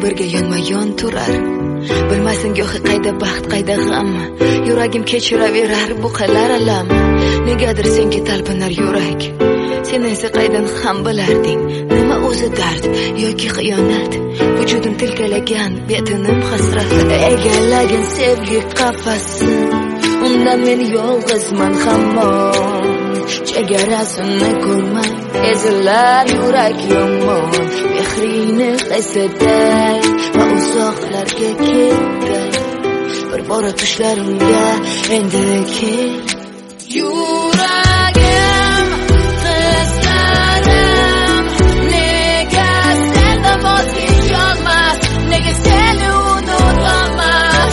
birga yonma-yon turar. Bilmasin go'hi qayda baxt, qayda g'am. Yuragim kechiraverar bu qilar alam. Negadir senga talpinar yurak. Sen esa qaydan ham bilarding, nima o'zi dard yoki xiyonat. Vujudim tilkalagan, betinim hasrat. Egallagan sevgi qafasi, undan men yolg'izman hamon. Chegarasini ko'rmay ezilar yurak yomon. Mehrini qaysiday va uzoqlarga ketday. Bir bora tushlarimga endi kel. Yuragim qislarim, nega sendan voz kecholmas, nega seni unutolmas.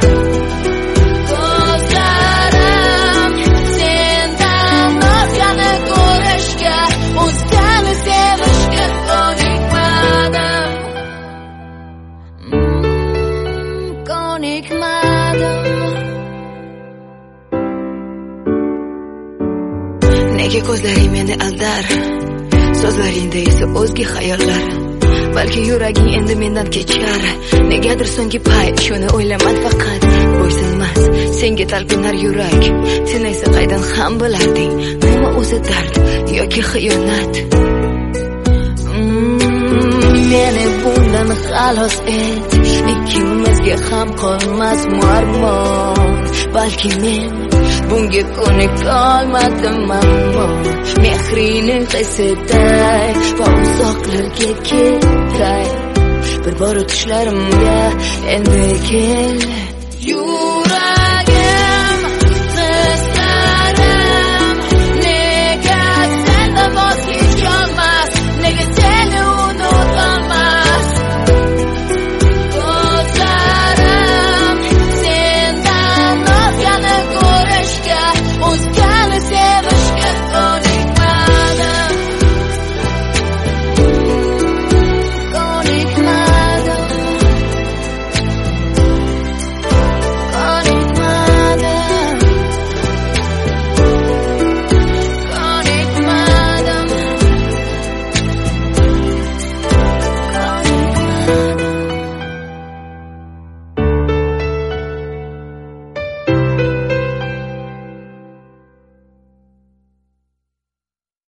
Ko'zlarim sendan o'zgani ko'rishga, o'zgani sevishga ko'nikmadim. Nega ko'zlaring meni aldar, so'zlaringda esa o'zga xayollar. Balki yuraging endi mendan kechar. Negadir so'nggi payt shuni o'ylaman faqat. Bo'ysunmas senga talpinar yurak. Sen esa qaydan ham bilarding, nima o'zi dard yoki xiyonat. Meni bundan xalos et, ikkimizga ham qolmas muammo. Balki men bunga ko'nikolmadim ammo. Mehrini qaysiday va uzoqlarga ketday. Bir bora tushlarimga endi kel.